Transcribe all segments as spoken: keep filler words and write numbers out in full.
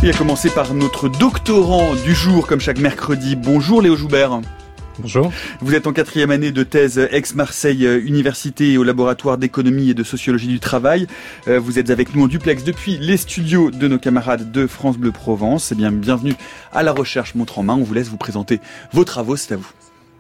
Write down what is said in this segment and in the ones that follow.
puis à commencer par notre doctorant du jour, comme chaque mercredi. Bonjour Léo Joubert. Bonjour. Vous êtes en quatrième année de thèse Aix-Marseille Université et au laboratoire d'économie et de sociologie du travail. Vous êtes avec nous en duplex depuis les studios de nos camarades de France Bleu Provence. Eh bien, bienvenue à La Recherche Montre en Main. On vous laisse vous présenter vos travaux, c'est à vous.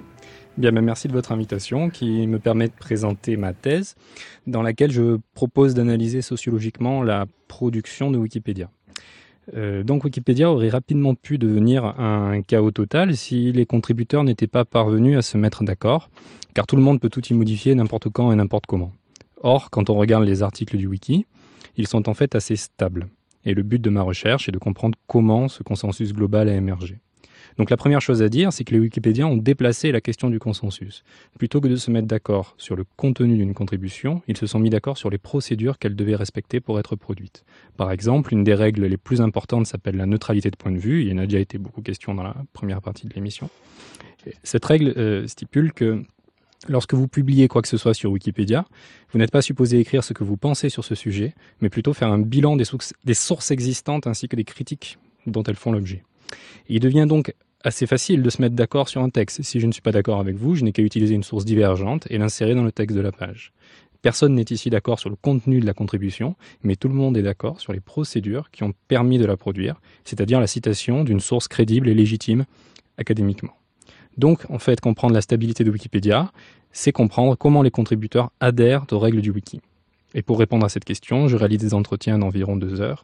Bien, ben merci de votre invitation qui me permet de présenter ma thèse dans laquelle je propose d'analyser sociologiquement la production de Wikipédia. Euh, donc Wikipédia aurait rapidement pu devenir un chaos total si les contributeurs n'étaient pas parvenus à se mettre d'accord, car tout le monde peut tout y modifier n'importe quand et n'importe comment. Or, quand on regarde les articles du wiki, ils sont en fait assez stables. Et le but de ma recherche est de comprendre comment ce consensus global a émergé. Donc la première chose à dire, c'est que les Wikipédiens ont déplacé la question du consensus. Plutôt que de se mettre d'accord sur le contenu d'une contribution, ils se sont mis d'accord sur les procédures qu'elle devait respecter pour être produite. Par exemple, une des règles les plus importantes s'appelle la neutralité de point de vue. Il y en a déjà été beaucoup question dans la première partie de l'émission. Cette règle euh, stipule que lorsque vous publiez quoi que ce soit sur Wikipédia, vous n'êtes pas supposé écrire ce que vous pensez sur ce sujet, mais plutôt faire un bilan des sources, des sources existantes ainsi que des critiques dont elles font l'objet. Il devient donc assez facile de se mettre d'accord sur un texte. Si je ne suis pas d'accord avec vous, je n'ai qu'à utiliser une source divergente et l'insérer dans le texte de la page. Personne n'est ici d'accord sur le contenu de la contribution, mais tout le monde est d'accord sur les procédures qui ont permis de la produire, c'est-à-dire la citation d'une source crédible et légitime académiquement. Donc, en fait, comprendre la stabilité de Wikipédia, c'est comprendre comment les contributeurs adhèrent aux règles du wiki. Et pour répondre à cette question, je réalise des entretiens d'environ deux heures,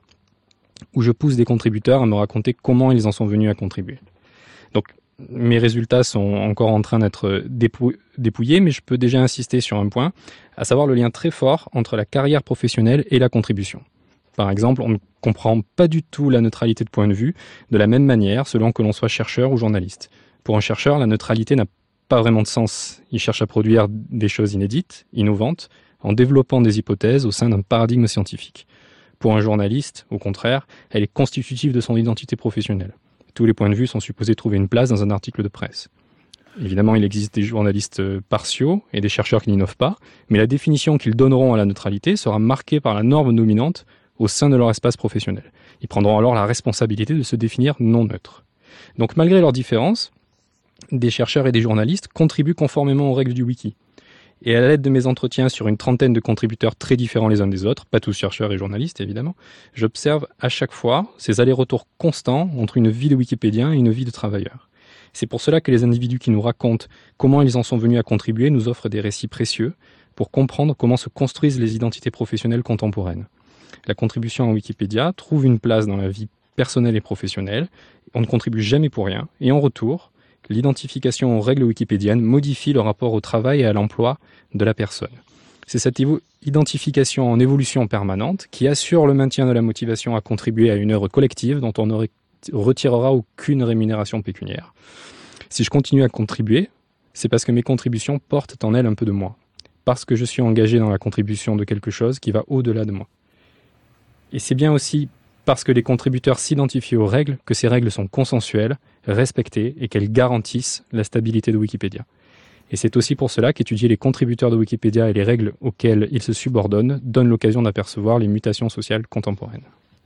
où je pousse des contributeurs à me raconter comment ils en sont venus à contribuer. Donc, mes résultats sont encore en train d'être dépou- dépouillés, mais je peux déjà insister sur un point, à savoir le lien très fort entre la carrière professionnelle et la contribution. Par exemple, on ne comprend pas du tout la neutralité de point de vue de la même manière selon que l'on soit chercheur ou journaliste. Pour un chercheur, la neutralité n'a pas vraiment de sens. Il cherche à produire des choses inédites, innovantes, en développant des hypothèses au sein d'un paradigme scientifique. Pour un journaliste, au contraire, elle est constitutive de son identité professionnelle. Tous les points de vue sont supposés trouver une place dans un article de presse. Évidemment, il existe des journalistes partiaux et des chercheurs qui n'innovent pas, mais la définition qu'ils donneront à la neutralité sera marquée par la norme dominante au sein de leur espace professionnel. Ils prendront alors la responsabilité de se définir non neutres. Donc malgré leurs différences, des chercheurs et des journalistes contribuent conformément aux règles du wiki. Et à l'aide de mes entretiens sur une trentaine de contributeurs très différents les uns des autres, pas tous chercheurs et journalistes évidemment, j'observe à chaque fois ces allers-retours constants entre une vie de wikipédien et une vie de travailleur. C'est pour cela que les individus qui nous racontent comment ils en sont venus à contribuer nous offrent des récits précieux pour comprendre comment se construisent les identités professionnelles contemporaines. La contribution à Wikipédia trouve une place dans la vie personnelle et professionnelle, on ne contribue jamais pour rien, et en retour, l'identification aux règles wikipédiennes modifie le rapport au travail et à l'emploi de la personne. C'est cette identification en évolution permanente qui assure le maintien de la motivation à contribuer à une œuvre collective dont on ne retirera aucune rémunération pécuniaire. Si je continue à contribuer, c'est parce que mes contributions portent en elles un peu de moi, parce que je suis engagé dans la contribution de quelque chose qui va au-delà de moi. Et c'est bien aussi parce que les contributeurs s'identifient aux règles, que ces règles sont consensuelles, respectées et qu'elles garantissent la stabilité de Wikipédia. Et c'est aussi pour cela qu'étudier les contributeurs de Wikipédia et les règles auxquelles ils se subordonnent donne l'occasion d'apercevoir les mutations sociales contemporaines.